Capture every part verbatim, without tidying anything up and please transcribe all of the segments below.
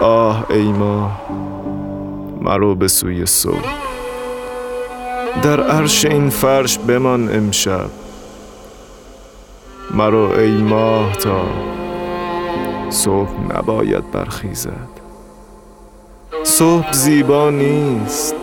آه ای ماه مرو به سوی صبح، در عرش این فرش بمان امشب. مرو ای ماه تا صبح نباید برخیزد. صبح زیبا نیست،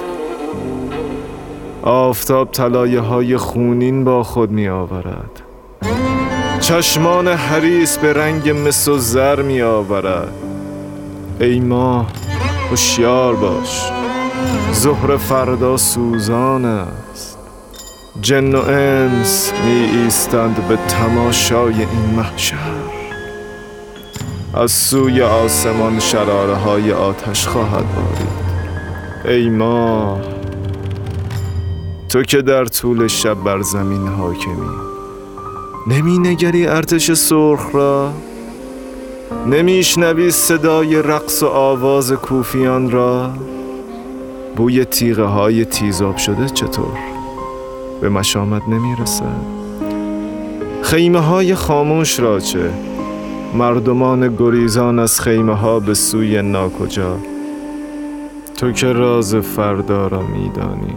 آفتاب طلایه های خونین با خود می آورد. چشمان حریص به رنگ مس و زر می آورد. ای ماه هوشیار باش، ظهر فردا سوزان است. جن و انس می ایستند به تماشای این محشر. از سوی آسمان شراره های آتش خواهد بارید. ای ماه تو که در طول شب بر زمین حاکمی، نمی نگری ارتش سرخ را؟ نمیشنوی صدای رقص و آواز کوفیان را؟ بوی تیغه های تیزاب شده چطور؟ به مشامت نمی رسد؟ خیمه های خاموش را چه؟ مردمان گریزان از خیمه ها به سوی ناکجا. تو که راز فردا را می دانی،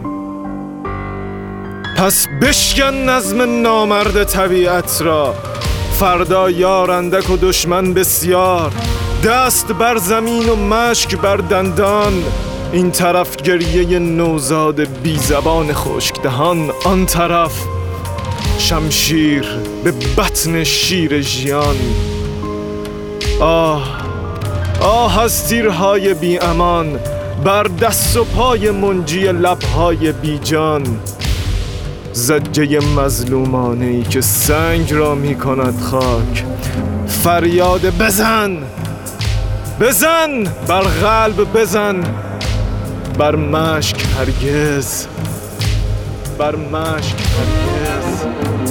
پس بشکن نظم نامرد طبیعت را. فردا یار اندک و دشمن بسیار، دست بر زمین و مشک بر دندان. این طرف گریه نوزاد بی زبان خشکدهان، آن طرف شمشیر به بطن شیر ژیان. آه آه از تیرهای بی امان بر دست و پای منجی لبهای بی جان. زجه مظلومانه‌ای که سنگ را می کند خاک. فریاد بزن بزن بر قلب، بزن بر مشک هرگز، بر مشک هرگز.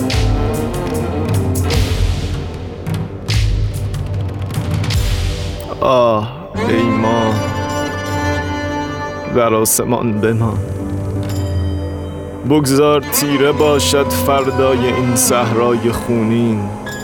آه ای ماه در آسمان بمان، بگذار تیره باشد فردای این صحرای خونین.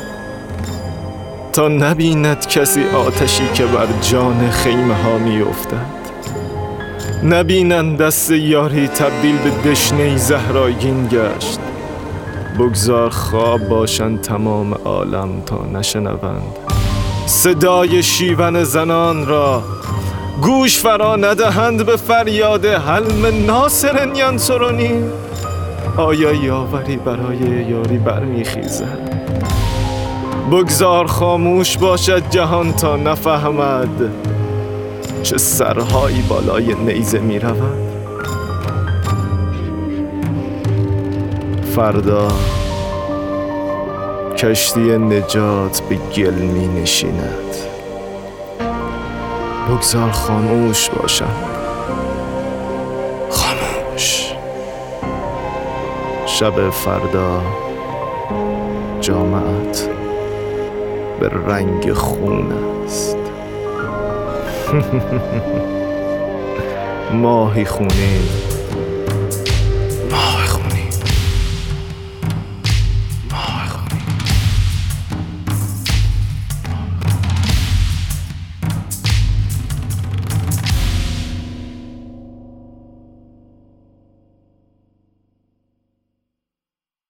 تا نبیند کسی آتشی که بر جان خیمه ها می افتد، نبینند دست یاری تبدیل به دشنه زهراگین گشت. بگذار خواب باشند تمام عالم تا نشنوند صدای شیون زنان را. گوش فرا ندهند به فریاد هل من ناصر ینصرنی. آیا یاوری برای یاری برمیخیزد؟ بگذار خاموش باشد جهان تا نفهمد چه سرهایی بالای نیزه می رود. فردا کشتی نجات به گل می نشیند. بگذار خاموش باشند، خاموش. شب فردا جامعت به رنگ خون است. ماهی خونین